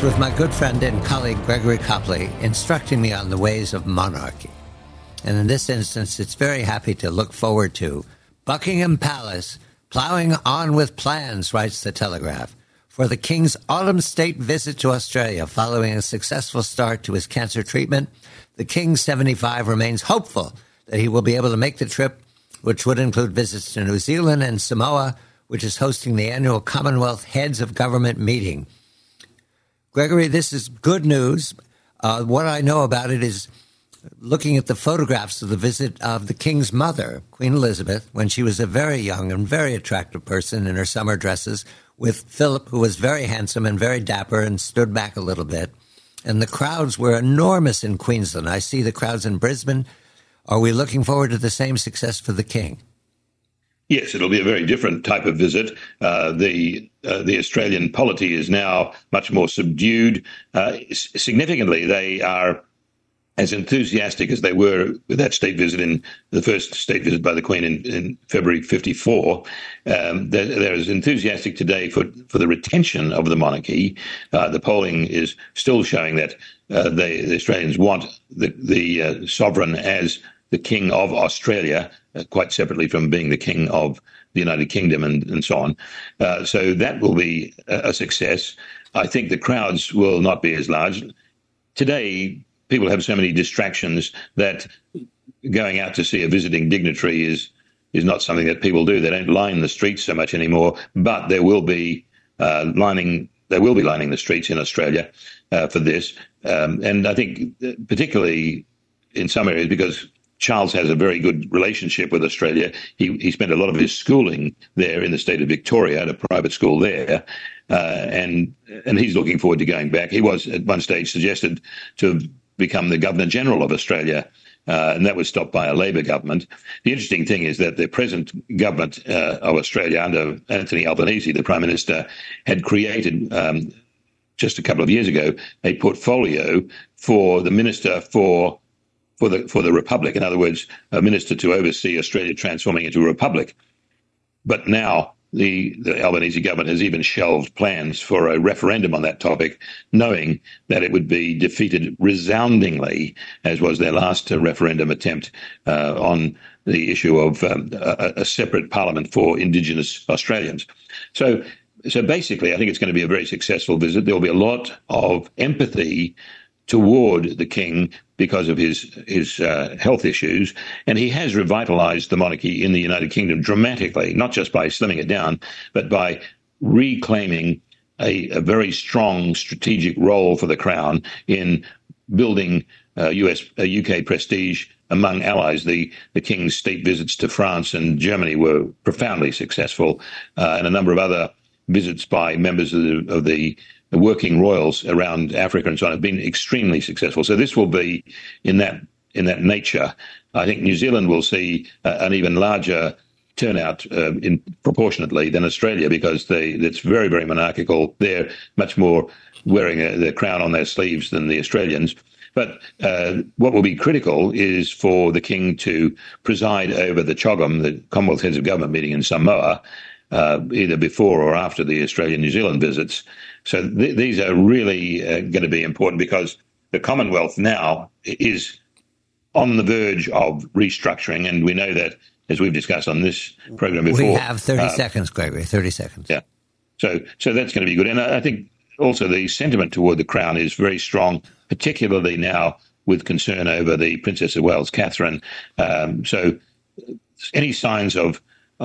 with my good friend and colleague Gregory Copley, instructing me on the ways of monarchy. And in this instance, it's very happy to look forward to Buckingham Palace plowing on with plans, writes the Telegraph, for the King's autumn state visit to Australia following a successful start to his cancer treatment. The King, 75, remains hopeful that he will be able to make the trip, which would include visits to New Zealand and Samoa, which is hosting the annual Commonwealth Heads of Government meeting. Gregory, this is good news. What I know about it is looking at the photographs of the visit of the King's mother, Queen Elizabeth, when she was a very young and very attractive person in her summer dresses, with Philip, who was very handsome and very dapper and stood back a little bit. And the crowds were enormous in Queensland. I see the crowds in Brisbane. Are we looking forward to the same success for the King? Yes, it'll be a very different type of visit. The Australian polity is now much more subdued. Significantly, they are as enthusiastic as they were with that state visit the first state visit by the Queen in February 54. They're as enthusiastic today for the retention of the monarchy. The polling is still showing that the Australians want the sovereign as the King of Australia, quite separately from being the King of the United Kingdom and so on. So that will be a success. I think the crowds will not be as large. Today, people have so many distractions that going out to see a visiting dignitary is not something that people do. They don't line the streets so much anymore, but there will be lining the streets in Australia for this. And I think particularly in some areas, because Charles has a very good relationship with Australia. He spent a lot of his schooling there in the state of Victoria at a private school there, and he's looking forward to going back. He was at one stage suggested to become the Governor General of Australia, and that was stopped by a Labor government. The interesting thing is that the present government of Australia under Anthony Albanese, the Prime Minister, had created just a couple of years ago a portfolio for the Minister for the Republic. In other words, a minister to oversee Australia transforming into a republic. But now the Albanese government has even shelved plans for a referendum on that topic, knowing that it would be defeated resoundingly, as was their last referendum attempt on the issue of a separate parliament for Indigenous Australians. So basically, I think it's going to be a very successful visit. There will be a lot of empathy toward the King because of his health issues, and he has revitalized the monarchy in the United Kingdom dramatically, not just by slimming it down, but by reclaiming a very strong strategic role for the Crown in building UK prestige among allies. The King's state visits to France and Germany were profoundly successful, and a number of other visits by members of the working royals around Africa and so on have been extremely successful. So this will be in that nature. I think New Zealand will see an even larger turnout proportionately than Australia, because it's very, very monarchical. They're much more wearing the crown on their sleeves than the Australians. But what will be critical is for the King to preside over the CHOGM, the Commonwealth Heads of Government meeting in Samoa, either before or after the Australian-New Zealand visits. So these are really going to be important, because the Commonwealth now is on the verge of restructuring. And we know that, as we've discussed on this program before. We have 30 seconds, Gregory, 30 seconds. Yeah. So that's going to be good. And I think also the sentiment toward the Crown is very strong, particularly now with concern over the Princess of Wales, Catherine. So any signs of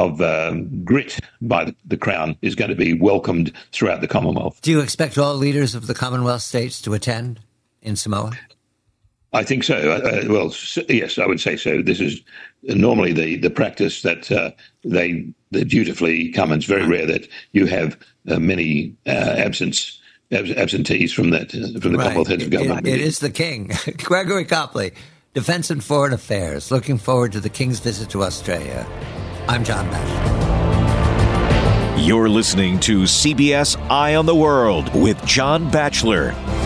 grit by the Crown is going to be welcomed throughout the Commonwealth. Do you expect all leaders of the Commonwealth states to attend in Samoa? I think so. Yes, I would say so. This is normally the practice that they dutifully come. It's very rare that you have many absentees from the Commonwealth Heads of Government. It is the King. Gregory Copley, Defence and Foreign Affairs, looking forward to the King's visit to Australia. I'm John Batchelor. You're listening to CBS Eye on the World with John Batchelor.